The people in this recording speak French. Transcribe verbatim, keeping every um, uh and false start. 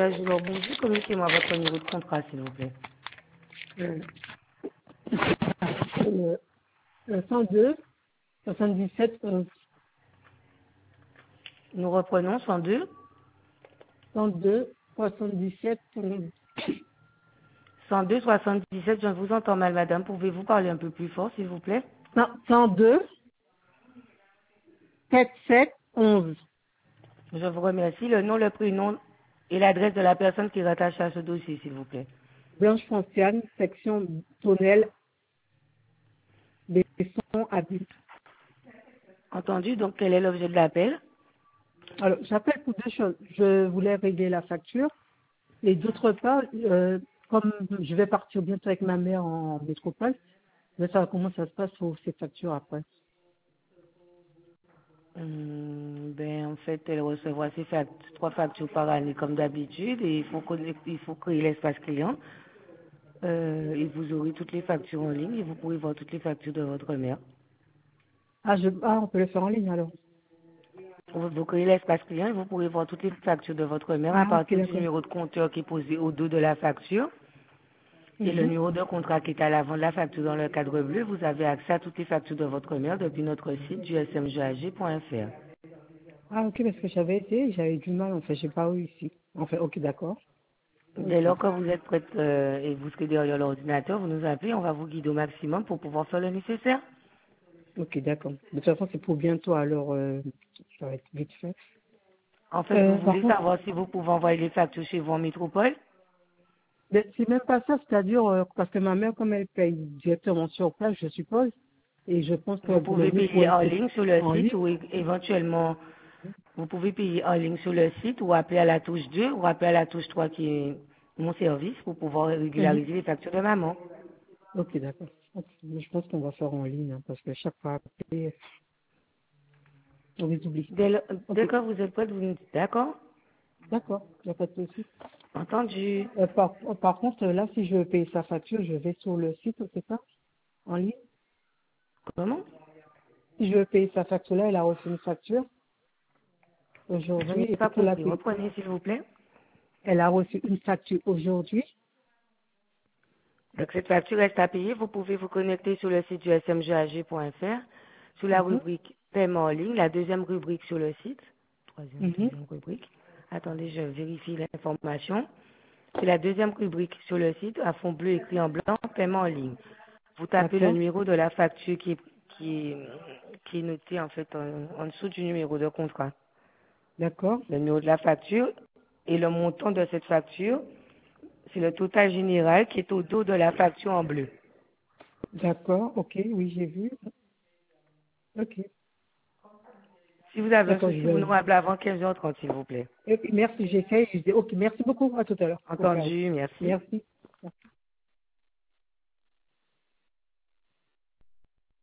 G, alors bonjour, communiquez-moi votre numéro de contrat, s'il vous plaît. Euh, euh, euh, cent deux, soixante-dix-sept, onze. Nous reprenons cent deux, cent deux, soixante-dix-sept, onze. cent deux soixante-dix-sept. Je vous entends mal, madame. Pouvez-vous parler un peu plus fort, s'il vous plaît? cent deux, soixante-dix-sept, onze. Je vous remercie. Le nom, le prénom et l'adresse de la personne qui est rattachée à ce dossier, s'il vous plaît. Blanche Fonciane, section Tonnelle, Besson, Habit. Entendu. Donc, quel est l'objet de l'appel? Alors, j'appelle pour deux choses. Je voulais régler la facture. Et d'autre part, euh, comme je vais partir bientôt avec ma mère en métropole, je veux savoir comment ça se passe pour ces factures après. Hum, ben, en fait, elle recevra ses fact- trois factures par année, comme d'habitude, et il faut, connecter, il faut créer l'espace client. Euh, et vous aurez toutes les factures en ligne et vous pourrez voir toutes les factures de votre mère. Ah, je, ah, on peut le faire en ligne alors. Vous, vous créez l'espace client et vous pourrez voir toutes les factures de votre mère à Ah, ok, partir du d'accord. numéro de compteur qui est posé au dos de la facture et le Mhm. numéro de contrat qui est à l'avant de la facture dans le cadre bleu. Vous avez accès à toutes les factures de votre mère depuis notre site du s m g a g point f r. Ah, ok, parce que j'avais été, j'avais du mal, en fait, j'ai pas eu ici. En fait, ok, d'accord. Dès Ok. lors que vous êtes prête euh, et vous serez derrière l'ordinateur, vous nous appelez, on va vous guider au maximum pour pouvoir faire le nécessaire. Ok, d'accord. De toute façon, c'est pour bientôt, alors euh, ça va être vite fait. En fait, vous Euh, par voulez contre, savoir si vous pouvez envoyer les factures chez vous en métropole? ben, c'est même pas ça, c'est-à-dire euh, parce que ma mère, comme elle paye directement sur place, je suppose, et je pense que Vous pour le pouvez mieux pour payer elle, en c'est ligne sur le en site ligne. ou é- éventuellement, vous pouvez payer en ligne sur le site ou appeler à la touche deux ou appeler à la touche trois qui est mon service pour pouvoir Mhm. régulariser les factures de maman. Ok, d'accord. Ok. Mais je pense qu'on va faire en ligne, hein, parce que chaque fois après, on les oublie. Dès, le- Ok, dès que vous êtes prête, vous nous dites d'accord? d'accord, il n'y a pas de souci. Entendu. Euh, par, par contre, là, si je veux payer sa facture, je vais sur le site, c'est ça, en ligne. Comment? Si je veux payer sa facture, là, elle a reçu une facture Je aujourd'hui, n'ai et pas pour la compris. payer, Reprenez, s'il vous plaît. elle a reçu une facture aujourd'hui. Donc, cette facture reste à payer. Vous pouvez vous connecter sur le site du s m g a g point f r, sur la Mhm, rubrique paiement en ligne, la deuxième rubrique sur le site. Troisième, mhm, deuxième rubrique. Attendez, je vérifie l'information. C'est la deuxième rubrique sur le site, à fond bleu écrit en blanc, paiement en ligne. Vous tapez le d'accord, numéro de la facture qui est, qui est, qui est noté en fait en, en dessous du numéro de contrat. d'accord, Le numéro de la facture et le montant de cette facture, c'est le total général qui est au dos de la facture en bleu. d'accord, ok, oui, j'ai vu. Ok, Si vous avez un d'accord, je souci, vous vais. nous rappelez avant quinze heures trente, s'il vous plaît. Ok, merci, j'essaie. je dis- Ok, merci beaucoup, à tout à l'heure, pour faire. Entendu, merci. Merci.